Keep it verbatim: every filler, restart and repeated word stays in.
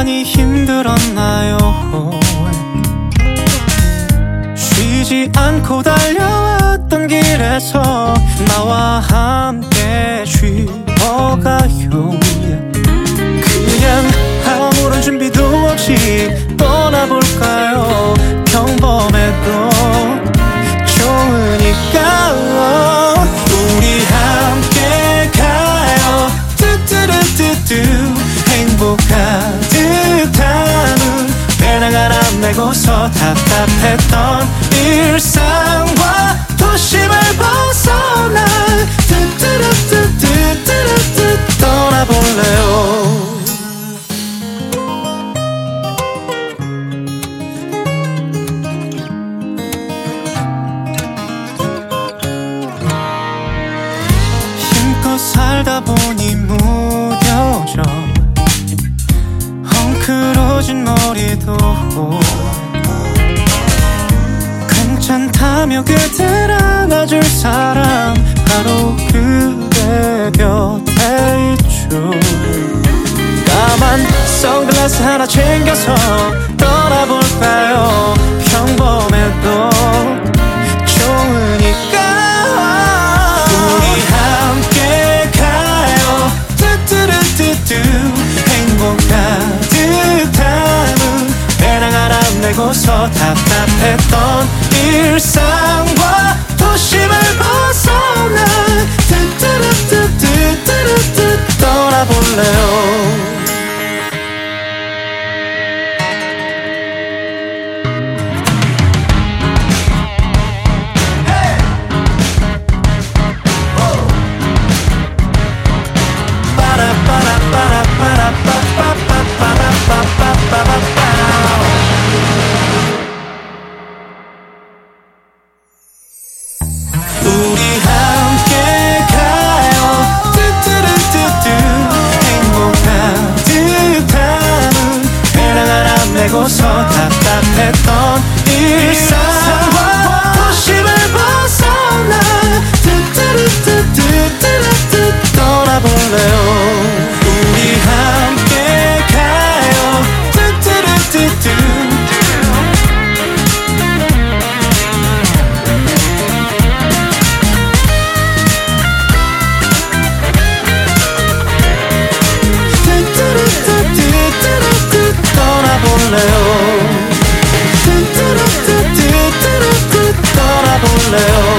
많이 힘들었나요? 쉬지 않고 달려왔던 길에서 나와 함께 쉬어가요. 그냥 아무런 준비도 없이 떠나볼까요? 평범해도 좋으니까 우리 함께 가요. 뚜뚜루뚜뚜 행복 가득한 배낭 하나 메고서 답답했던 일상과 도심을 벗어나 뚜뚜루뚜뚜뚜뚜 떠나볼래요. 살다 보니 무뎌져 헝클어진 머리도 괜찮다며 그댈 안아줄 사람 바로 그대 곁에 있죠. 까만 선글라스 하나 챙겨서 떠나볼까요? 평범해도 좋으니까 우리 함께 가요. 뚜뚜루뚜뚜 행복 가득한 배낭 하나 메고서 답답했던 일상과 도심을 벗어나 뚜뚜루뚜뚜뚜뚜 떠나볼래요. 우리 함께 가요. 뚜뚜루뚜뚜 행복 가득한 배낭 하나 메고서 답답했던 일상과 도심을 벗어나 뚜뚜루뚜뚜뚜뚜 떠나볼래요. 우리 함께 가요. 뚜뚜루뚜뚜 떠나볼래요. 뚜뚜루뚜뚜뚜뚜 떠나볼래요.